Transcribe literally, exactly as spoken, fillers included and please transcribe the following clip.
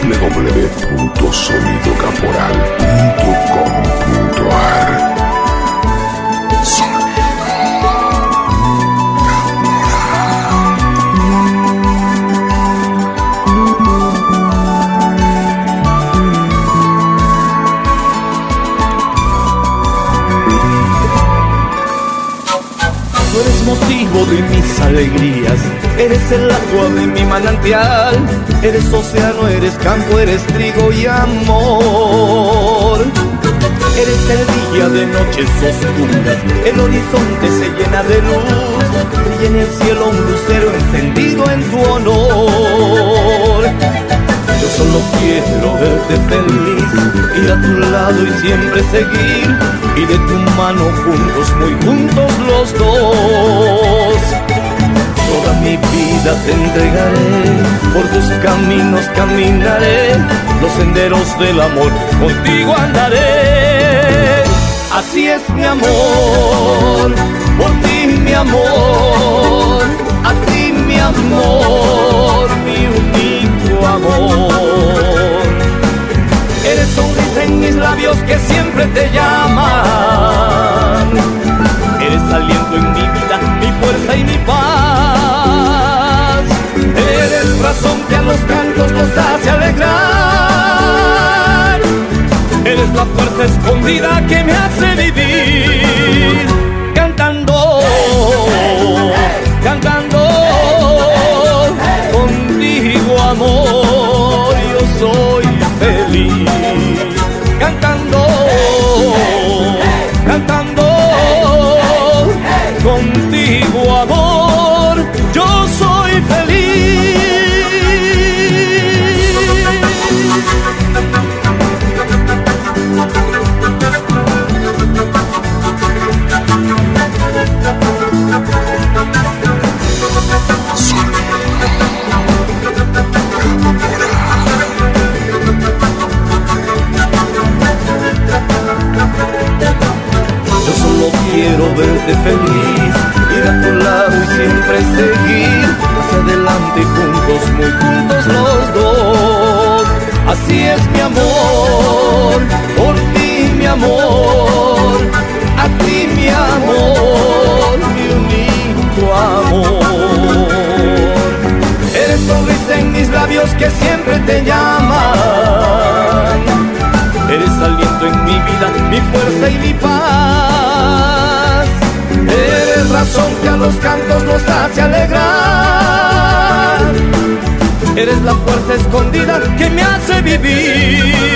w w w punto sonido caporal punto com punto a r. Tú eres motivo de mis alegrías, eres el agua de mi manantial, eres océano, eres campo, eres trigo y amor. Eres el día de noches oscuras, el horizonte se llena de luz, brilla en el cielo un lucero encendido en tu honor. Yo solo quiero verte feliz, ir a tu lado y siempre seguir, y de tu mano juntos, muy juntos los dos. Toda mi vida te entregaré, por tus caminos caminaré, los senderos del amor contigo andaré. Así es mi amor, por ti mi amor, a ti mi amor, mi único amor. Eres sonrisa en mis labios que siempre te llaman, eres aliento en mi vida, mi fuerza y mi paz. Eres razón que a los cantos nos hace alegrar, eres la fuerza escondida que me hace vivir. Cantando, cantando, contigo amor, yo soy feliz. Cantando, cantando, contigo amor, yo soy feliz. Yo solo quiero verte feliz, ir a tu lado y siempre seguir hacia adelante juntos, muy juntos los dos. Así es mi amor, por ti mi amor, a ti mi amor, mi único amor. Eres sonrisa en mis labios que siempre te llaman, eres aliento en mi vida, mi fuerza y mi paz. Eres razón que a los cantos nos hace alegrar, eres la fuerza escondida que me hace vivir.